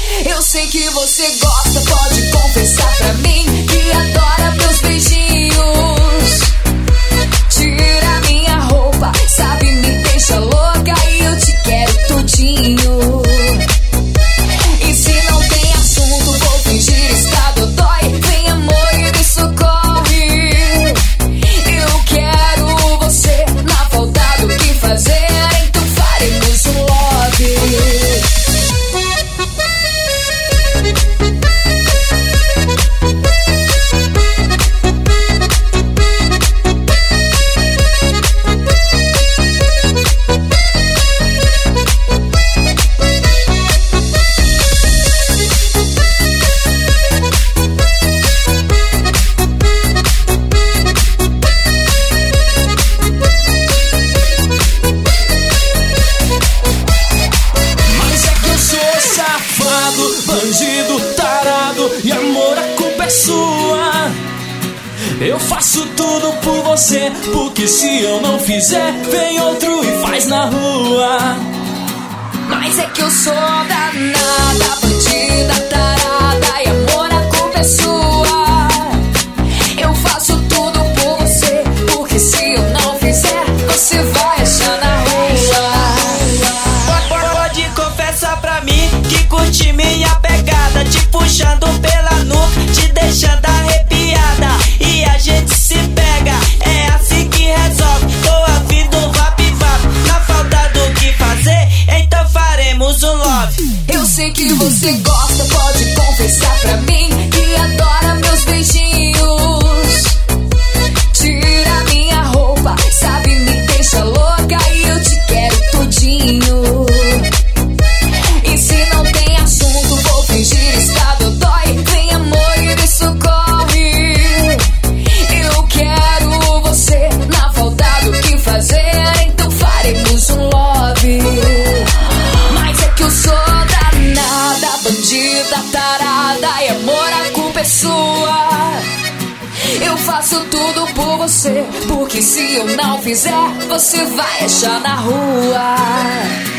Eu sei que você gosta, pode confessar pra mim que adora meus beijinhos. Tira minha roupa, sabe, me deixa louca e eu te quero tudinho. E se não tem assunto, vou fingir estar dodói. Vem amor e me socorre. Eu quero você, na falta do que fazer, então faremos um love. Bandido, tarado, e amor, a culpa é sua. Eu faço tudo por você, porque se eu não fizer, vem outro e faz na rua. Mas é que eu sou danada, bandida, tarada, e amor, a culpa é sua. Eu faço tudo por você, porque se eu não fizer, você vai achar na rua. Pode confessar pra mim que curte minha pegada, te puxando pela nuca, te deixando arrepiada, e a gente se pega, é assim que resolve. Tô a fim do vap-vap, na falta do que fazer, então faremos um love. Eu sei que você gosta, pode confessar pra mim que adora meus beijinhos. Tira minha roupa, sabe, me deixa louca e eu te quero tudinho. E se não tem assunto, vou fingir estar dodói. Vem amor e me socorre. Eu quero você, na falta do que fazer, então faremos um love. Mas é que eu sou danada, bandida, tarada, e amor, a culpa é sua. Eu faço tudo por você, porque se eu não fizer, você vai achar na rua.